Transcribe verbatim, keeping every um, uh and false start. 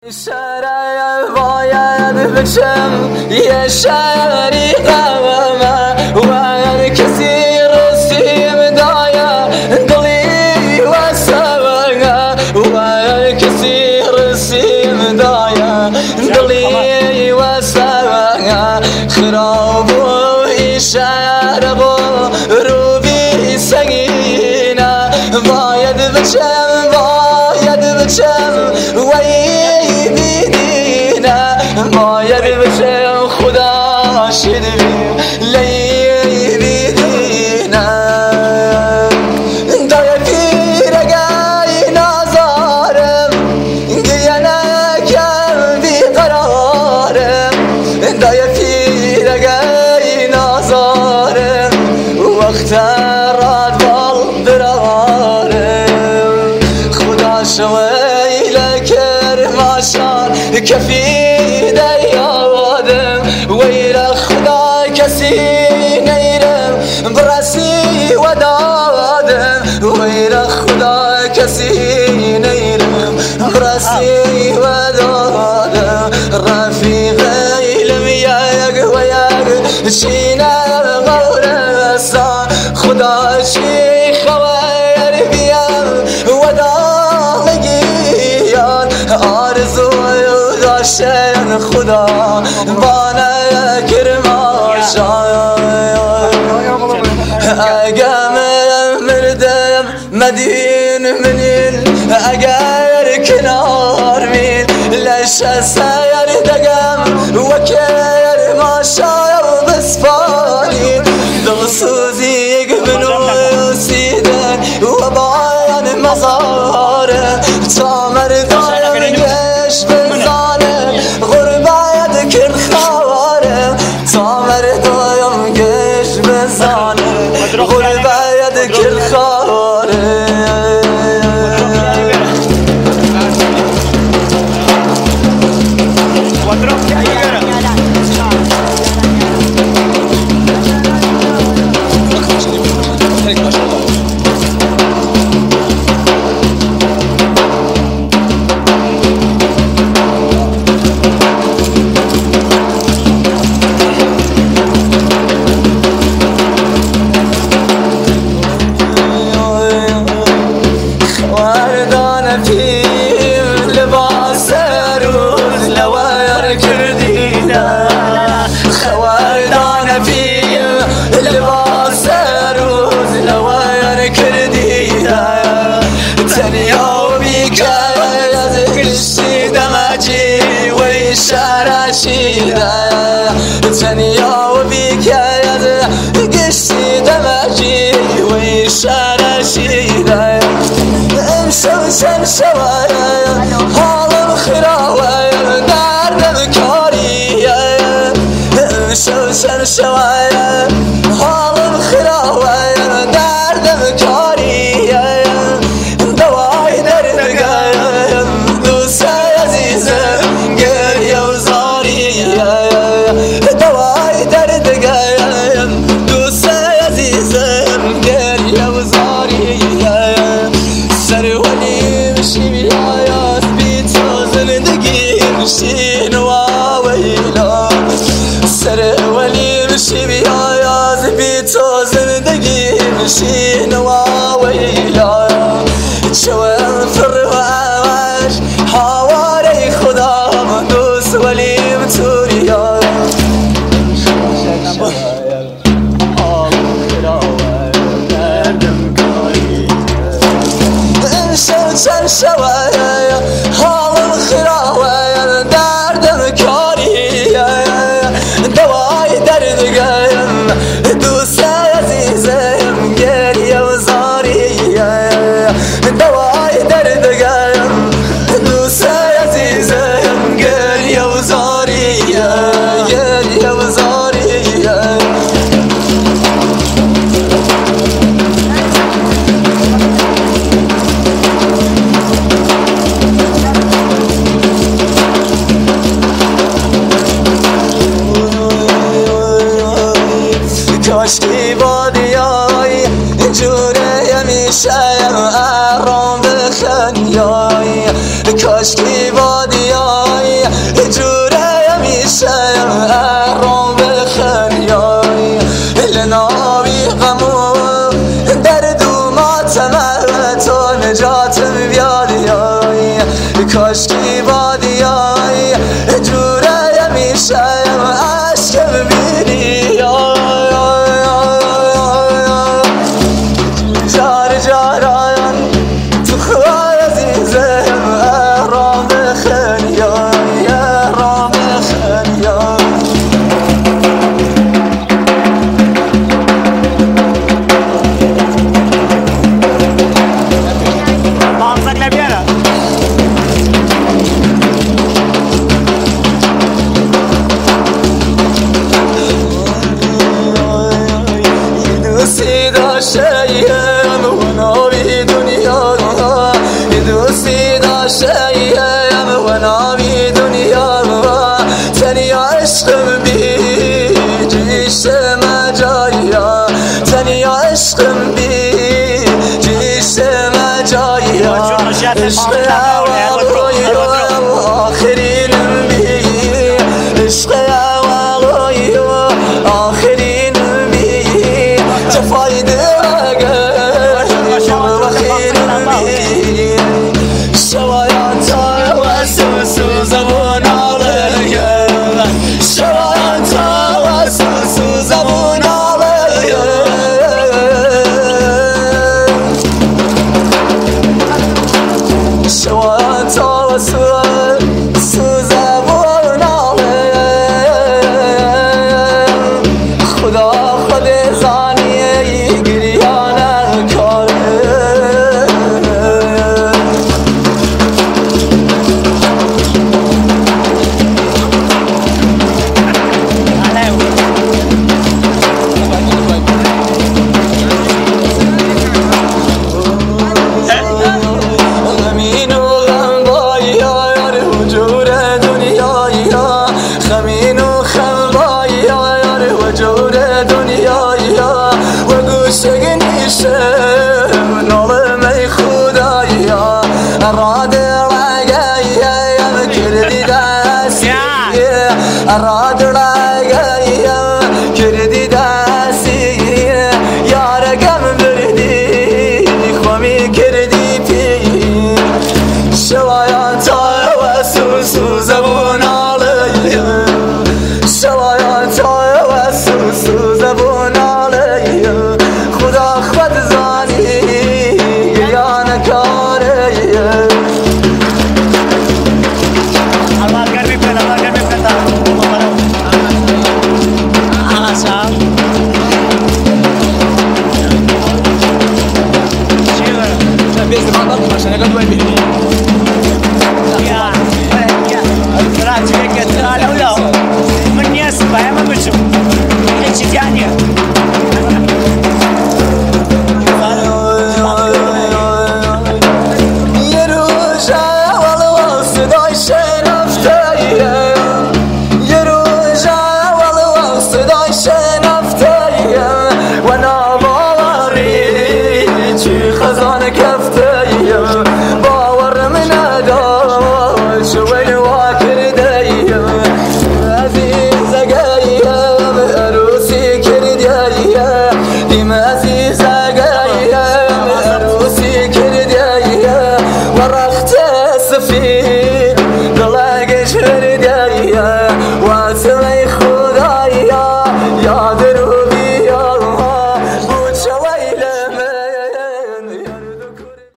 شرای باید بچم یه شعری قوامه و هر کسی رسیم دایا دلی و سوانه و هر کسی رسیم دایا دلی و سوانه خراب و شعر و روبی سگینه باید بچم باید بچم وی باید بشه خدا شدیم لی بیدینه دای پیرگای نازارم گریه نکم بیقرارم دای پیرگای نازارم وقت راد بال درارم خدا شوی لکر ماشار کفی ويل خدا كسي نيرم براسي ودادم ويل خدا كسي نيرم براسي ودادم رفيقي لم ياق وياق شينا غورسا خدا شي خوير بيام ودام جيان آرزو داشتن خدا بانا اقام مردم مدين منين اقار كنار مين ليش ساير دقام وكير ما شاير بسفاني دغسوزي يقبلوا سيدان وبعين مزاره تامر دايم قش بزانه غربة يذكر خواره تامر دايم قش بزانه غربة يذكر خواره تنيا وبيك يا قشي دمجي ويشارع شيدا امشوشن شوايا حالم خراويا دار بكاريا امشوشن شوايا حالم خراويا دار بكاريا دواي در نگايا دوسا عزيزة قريا وزاريا دواي درد قايم دوسا عزيزم قرية وزارية سر ولي مشي بيايا سبيت وزن دقيق مشين واويلا سر ولي مشي بيايا سبيت وزن دقيق مشين واويلا شوان في الرواش حواري خدا مدوس ولي متوريا شوشن شوايا حالم خراويا دردم كاريا دواي درد قايم دوسا عزيزم قرية وزاريا دواي درد قايم دوسا عزيزم قرية وزاريا قرية وزاريا کاشکی بادیای جوره میشه ارام بخنیای کاشکی بادیای کاشکی بادیای جوره میشه عشق ببینی جار جاران تو خواه عزیزم رام خنیا رام خنیا دوستی داشتیم و ناوی دنیا دوستی داشتیم و ناوی دنیا تنیا عشقم بی جیش مجایا تنیا عشقم بی جیش مجایا عشق اولی و آخرینم بی عشق اولی و آخرین فايدة شواياتا وسوسو زبون عليا شواياتا وسوسو زبون عليا شواياتا وسوسو زبون عليا خدا خود زانی نظمي خدايا الراد رقايا كردي داسي الراد رقايا كردي داسي يا رقم بردي خومي كردي في شوايا تا وسوسو زبون عليا شوايا تا وسوسو زبون عليا خدا خود زانی گریان کاری Allah garbi pel Allah garbi pel Allah sah Shiva بيز ما ضل عشان اقعد وين بيني يا يا راجل قلت له لا من يسبح ما بشوف ايش ثانيه واسمي خدايا يا در